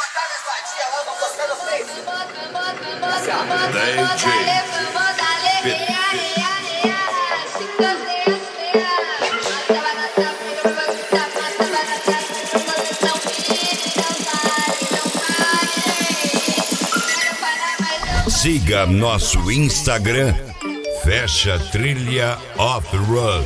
Siga nosso Instagram, Fecha Trilha Off-Road.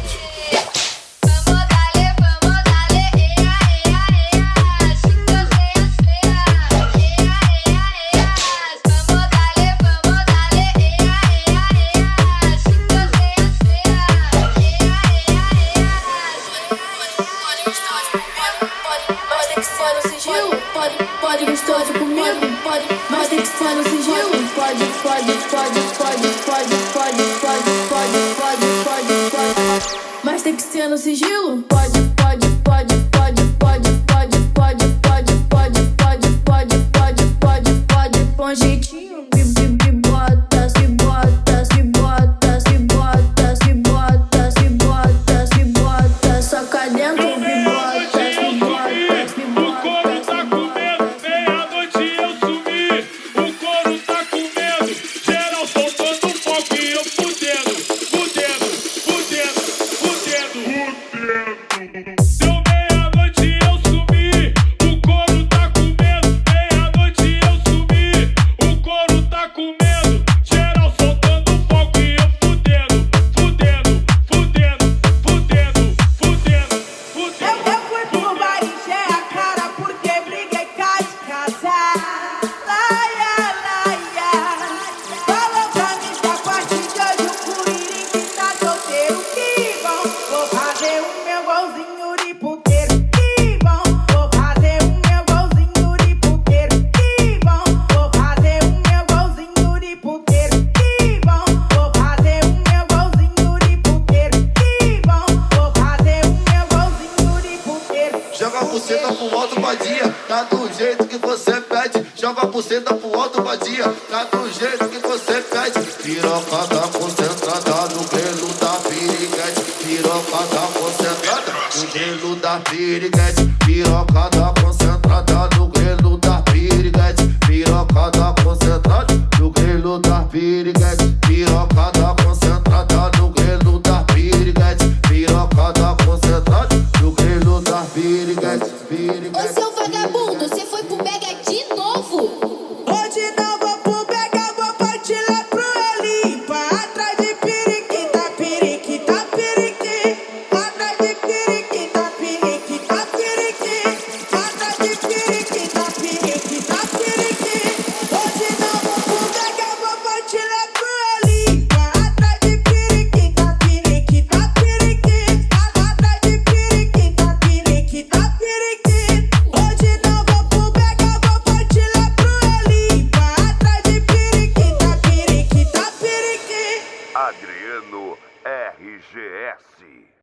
Pode gostar de comigo, pode, mas tem que estar no sigilo. Pode, mas tem que ser no sigilo. Pode, com jeitinho. Bota, soca dentro. Joga a buceta pro alto, vadia, tá do jeito que você pede. Joga a buceta pro alto, vadia, tá do jeito que você pede. Piroca tá concentrada no grelo da piriguete. Piroca tá concentrada no grelo da piriguete. Piroca tá concentrada no grelo da piriguete. Piroca tá concentrada no grelo da piriguete. Piroca tá concentrada no grelo da piriguete. Piroca tá concentrada no grelo da piriguete. Ô seu vagabundo, você foi pro Mega de novo? Hoje não vou pro Mega, vou partir lá pro Elipa. Atrás de periquita, periquita, periquita. Atrás de periquita, periquita, periquita. Atrás de periquita, periquita, periquita. Hoje não vou pro Mega, vou partir lá pro Elipa. Atrás de periquita, periquita, periquita. Atrás de periquita, periquita, periquita. Hoje não vou pro Mega, vou partir lá pro Elipa. Atrás de periquita, periquita, periquita. Adriano RGS.